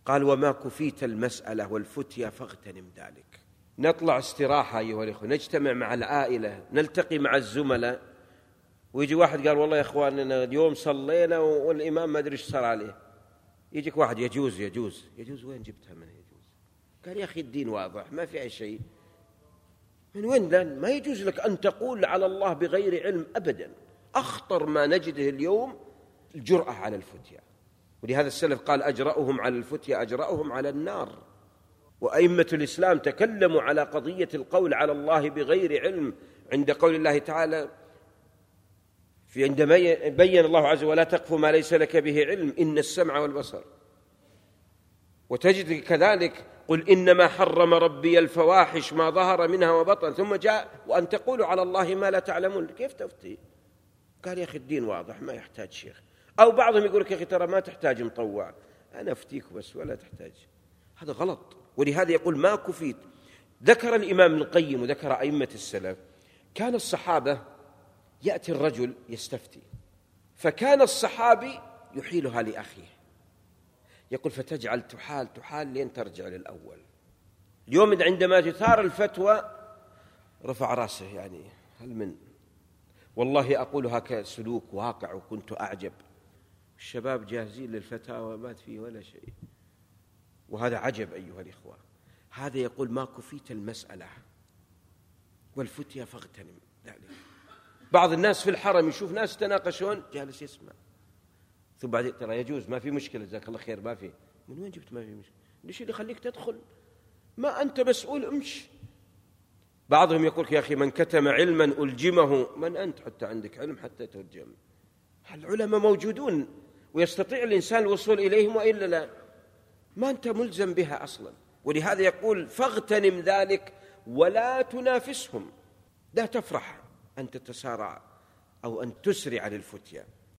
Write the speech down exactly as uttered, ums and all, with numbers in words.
قال وما كفيت المسألة والفتيا فاغتنم ذلك. نطلع استراحة أيها الأخوة، نجتمع مع العائلة، نلتقي مع الزملاء، ويجي واحد قال والله يا إخواننا اليوم صلينا والإمام ما أدري إيش صار عليه. يجيك واحد يجوز يجوز يجوز، وين جبتها من يجوز؟ قال يا أخي الدين واضح ما في أي شيء، من وين؟ لأن ما يجوز لك أن تقول على الله بغير علم أبدا. أخطر ما نجده اليوم الجرأة على الفتيا، ولهذا السلف قال أجرأهم على الفتيا أجرأهم على النار. وأئمة الإسلام تكلموا على قضية القول على الله بغير علم عند قول الله تعالى في عندما بين الله عز وجل ولا تقف ما ليس لك به علم إن السمع والبصر. وتجد كذلك قل إنما حرم ربي الفواحش ما ظهر منها وبطن، ثم جاء وأن تقولوا على الله ما لا تعلمون. كيف تفتي؟ قال يا أخي الدين واضح ما يحتاج شيخ. أو بعضهم يقول لك يا أخي ترى ما تحتاج مطوع، أنا أفتيك بس ولا تحتاج. هذا غلط. ولهذا يقول ما كفيت. ذكر الإمام ابن القيم وذكر أئمة السلف كان الصحابة يأتي الرجل يستفتي، فكان الصحابي يحيلها لأخيه، يقول فتجعل تحال تحال لين ترجع للأول. اليوم عندما تثار الفتوى رفع رأسه، يعني هل من والله أقولها كسلوك واقع وكنت أعجب. الشباب جاهزين للفتاوى ما فيه ولا شيء، وهذا عجب أيها الإخوة. هذا يقول ما كفيت المسألة والفتيا فاغتنم ذلك. بعض الناس في الحرم يشوف ناس تناقشون جالس يسمع، ثم بعد ترى يجوز ما في مشكلة جزاك الله خير ما في. من وين جبت ما في مشكلة؟ ليش اللي يخليك تدخل؟ ما أنت مسؤول، امش. بعضهم يقول يا أخي من كتم علما ألجمه. من أنت حتى عندك علم حتى ترجم؟ العلماء موجودون ويستطيع الإنسان الوصول إليهم وإلا لا، ما أنت ملزم بها أصلا. ولهذا يقول فاغتنم ذلك ولا تنافسهم، لا تفرح أن تتسارع أو أن تسرع للفتيا.